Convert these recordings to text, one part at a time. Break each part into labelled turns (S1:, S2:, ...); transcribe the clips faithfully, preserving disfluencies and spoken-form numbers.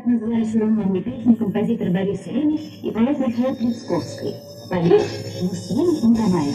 S1: Так называли современные песни композитор Борис Ремеш и поэт Михаил Тресковский. Поэт Муслим Магомаев.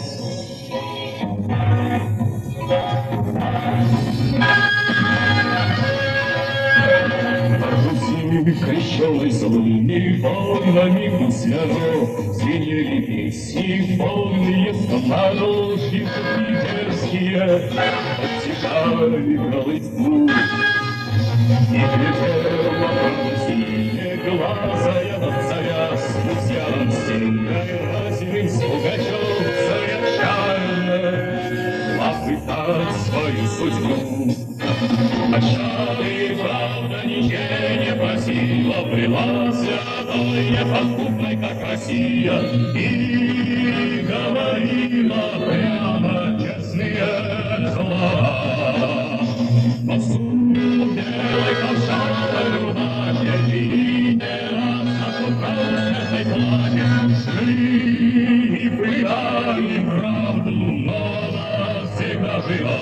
S2: Крещеный злыми волнами гусляро, звенели песни, полные скоморожьи питерские, оттекали голытьму. И глядела синие глазая на царя, смутья сильной разиным с Пугачев совершенно попытать свою судьбу. Отчаянный, правда, ничего не просила, была святой, неподкупной, как Россия, и говорила прямо честные слова. Посуду делай ковшаной рубахе, и не раз на правдной плане шли и предали правду, но навсегда жива.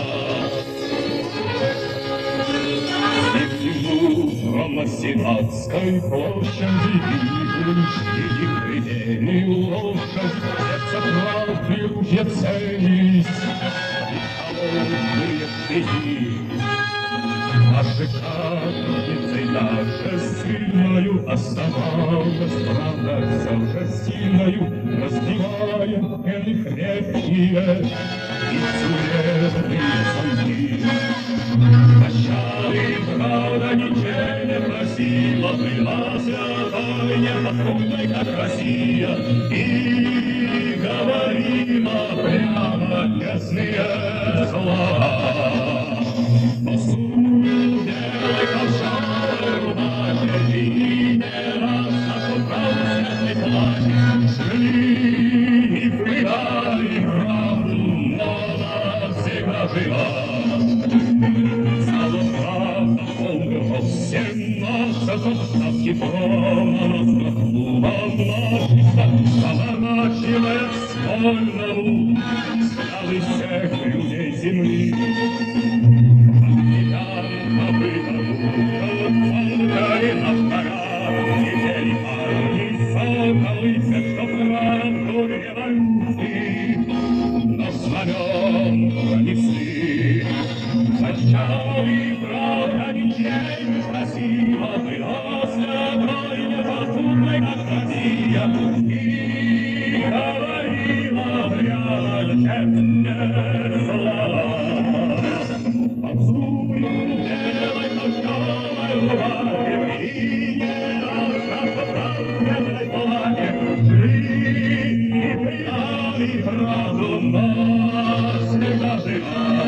S2: На Сенатской площади и предели лошадь, сердце кровью не целись, и холодные пети. Наши капельницей даже сильною оставалась, правда, все же сильною, разбивая пены крепкие и тюремные замки. Пощады, правда, ничего не просила, была святой, неподкупной, как Россия, и говорила прямо честные слова. Посуду делай ковшаной рубахе, и не раз на правдной плане шли и предали правду, но навсегда жива. Ставки прома раздохнула наша, оборачивая к Смольному славы всех людей земли. Капитан побытову, фонтари аппарат, теперь парни соколы, все, что правду револьты, но знамен пронесли. Сначала правда ничем не спросила, была святой, неподкупной, как Россия, и говорила прямо честные слова. Посуду делай ковшаной рубахе, и не раз на правдной плане шли и предали правду, но всегда жива.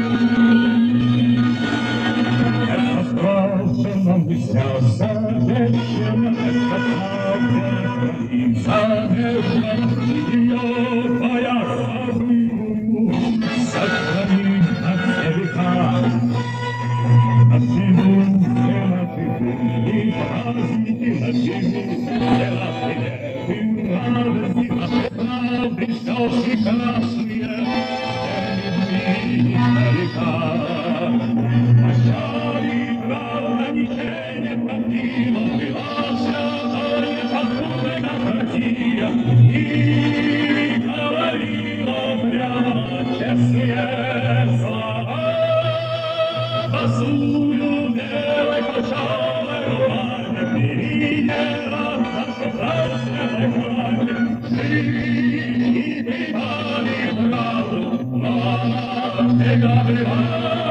S2: Нам висятся вечером, это правда, и завешена ее твоя забыла, сохрани на все века. На зиму, все на зиму, и праздники на зиму, все на приветы, радости, наши правды, все прекрасные, все любви издалека. Прощали, правда, ничего не платила, была святой, неподкупной, как Россия, и говорила прямо честные слова. Посуду делай ковшаной рубахе, и не раз на красной плане шли и предали правду, но она всегда жива.